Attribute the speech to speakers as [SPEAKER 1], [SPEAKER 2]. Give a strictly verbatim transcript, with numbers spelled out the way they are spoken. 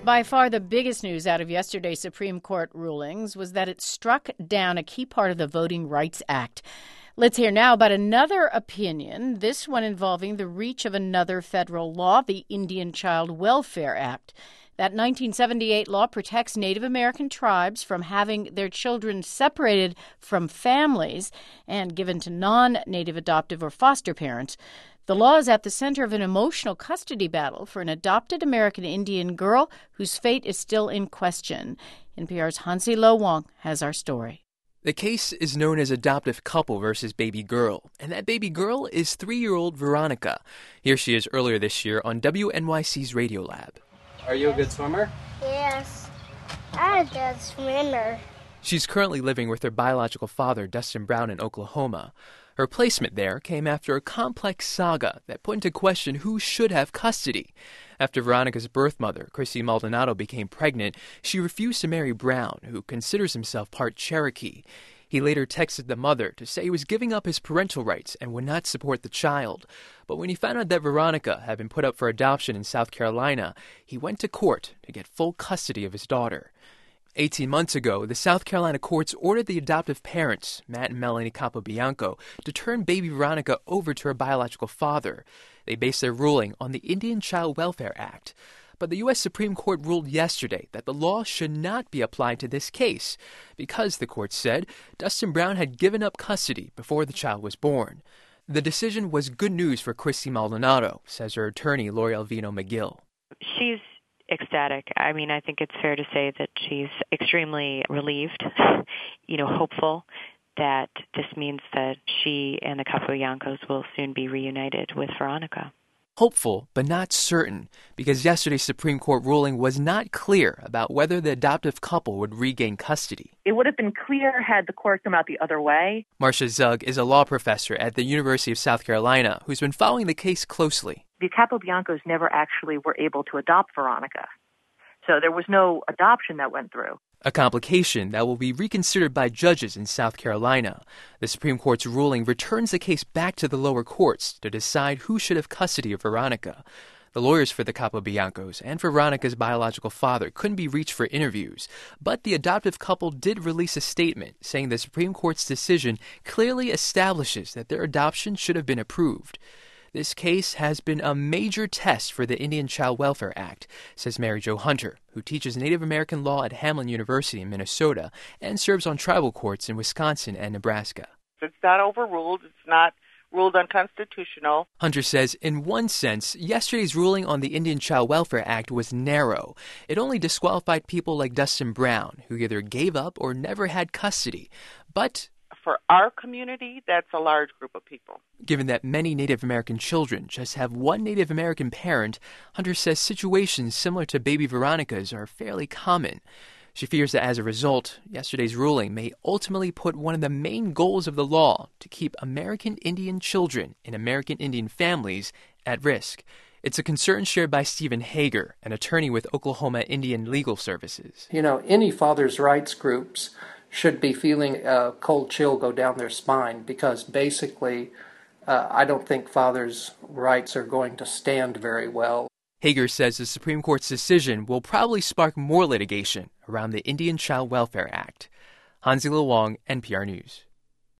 [SPEAKER 1] By far the biggest news out of yesterday's Supreme Court rulings was that it struck down a key part of the Voting Rights Act. Let's hear now about another opinion, this one involving the reach of another federal law, the Indian Child Welfare Act. That nineteen seventy-eight law protects Native American tribes from having their children separated from families and given to non-Native adoptive or foster parents. The law is at the center of an emotional custody battle for an adopted American Indian girl whose fate is still in question. N P R's Hansi Lo Wong has our story.
[SPEAKER 2] The case is known as Adoptive Couple versus Baby Girl, and that baby girl is three-year-old Veronica. Here she is earlier this year on W N Y C's Radiolab.
[SPEAKER 3] Are you a good swimmer?
[SPEAKER 4] Yes, I'm a good swimmer.
[SPEAKER 2] She's currently living with her biological father, Dustin Brown, in Oklahoma. Her placement there came after a complex saga that put into question who should have custody. After Veronica's birth mother, Chrissy Maldonado, became pregnant, she refused to marry Brown, who considers himself part Cherokee. He later texted the mother to say he was giving up his parental rights and would not support the child. But when he found out that Veronica had been put up for adoption in South Carolina, he went to court to get full custody of his daughter. Eighteen months ago, the South Carolina courts ordered the adoptive parents, Matt and Melanie Capobianco, to turn baby Veronica over to her biological father. They based their ruling on the Indian Child Welfare Act. But the U S Supreme Court ruled yesterday that the law should not be applied to this case because, the court said, Dustin Brown had given up custody before the child was born. The decision was good news for Chrissy Maldonado, says her attorney, Lori Alvino McGill.
[SPEAKER 5] She's ecstatic. I mean, I think it's fair to say that she's extremely relieved, you know, hopeful that this means that she and the Capobiancos will soon be reunited with Veronica.
[SPEAKER 2] Hopeful, but not certain, because yesterday's Supreme Court ruling was not clear about whether the adoptive couple would regain custody.
[SPEAKER 6] It would have been clear had the court come out the other way.
[SPEAKER 2] Marcia Zug is a law professor at the University of South Carolina who's been following the case closely.
[SPEAKER 6] The Capobiancos never actually were able to adopt Veronica, so there was no adoption that went through.
[SPEAKER 2] A complication that will be reconsidered by judges in South Carolina. The Supreme Court's ruling returns the case back to the lower courts to decide who should have custody of Veronica. The lawyers for the Capobiancos and for Veronica's biological father couldn't be reached for interviews, but the adoptive couple did release a statement saying the Supreme Court's decision clearly establishes that their adoption should have been approved. This case has been a major test for the Indian Child Welfare Act, says Mary Jo Hunter, who teaches Native American law at Hamline University in Minnesota and serves on tribal courts in Wisconsin and Nebraska.
[SPEAKER 7] It's not overruled. It's not ruled unconstitutional.
[SPEAKER 2] Hunter says, in one sense, yesterday's ruling on the Indian Child Welfare Act was narrow. It only disqualified people like Dustin Brown, who either gave up or never had custody. But
[SPEAKER 7] for our community, that's a large group of people.
[SPEAKER 2] Given that many Native American children just have one Native American parent, Hunter says situations similar to baby Veronica's are fairly common. She fears that as a result, yesterday's ruling may ultimately put one of the main goals of the law to keep American Indian children in American Indian families at risk. It's a concern shared by Stephen Hager, an attorney with Oklahoma Indian Legal Services.
[SPEAKER 8] You know, any father's rights groups should be feeling a cold chill go down their spine because basically uh, I don't think fathers' rights are going to stand very well.
[SPEAKER 2] Hager says the Supreme Court's decision will probably spark more litigation around the Indian Child Welfare Act. Hansi Lo Wong, N P R News.